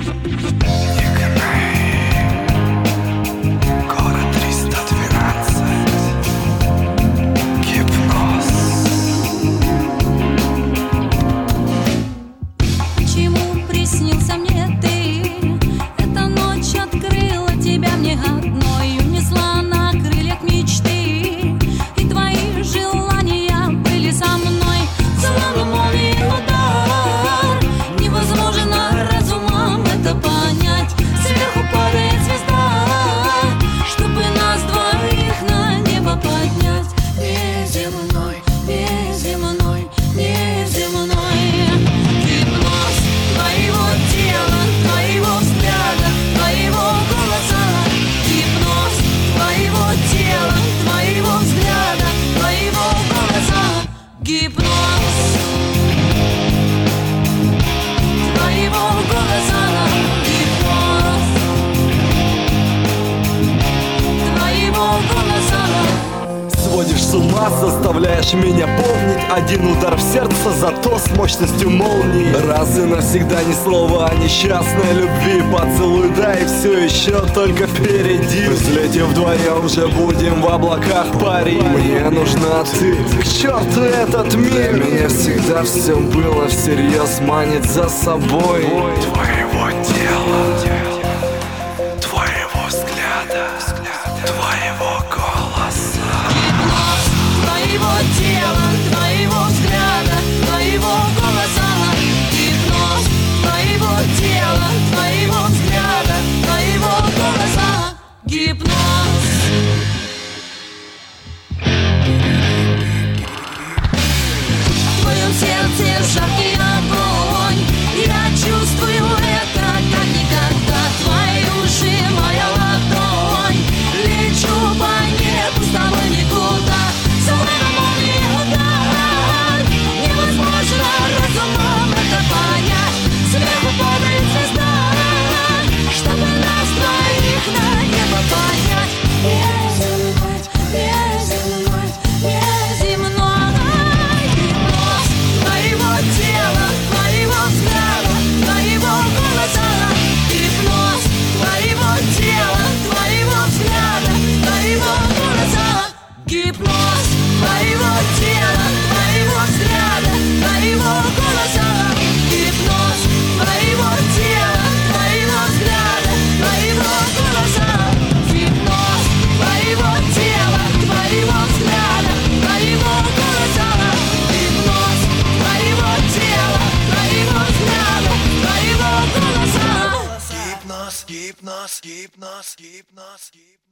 С ума заставляешь меня помнить один удар в сердце, зато с мощностью молнии. Раз и навсегда ни слова о несчастной любви. Поцелуй, да и все еще только впереди. Взлетев вдвоем же будем в облаках парить. Мне нужна ты, к черту этот мир. Для меня всегда все было всерьез, манит за собой. Твоего тела, твоего взгляда, твоего голоса. Твоего тела, твоего взгляда, твоего голоса. Гипноз твоего тела, твоего взгляда, твоего голоса. Гипноз. В твоем сердце жаркий огонь. Я чувствую это как никогда. Твои уши, моя ладонь. Лечу по небу с тобой никуда. Словно молния удар. Невозможно разумом это понять. Сверху падает звезда, чтобы нас двоих на небо поднять. Неземной, неземной, неземной. Гипноз твоего тела, твоего взгляда, твоего голоса. Гипноз твоего тела, твоего взгляда, твоего голоса. Гипноз твоего тела, твоего взгляда, твоего голоса. Гипноз твоего тела, твоего взгляда, твоего голоса. Гипноз твоего тела, твоего взгляда, твоего голоса. Гипноз твоего тела, твоего взгляда, твоего голоса. Гипноз, гипноз, гипноз, гипноз, гипноз.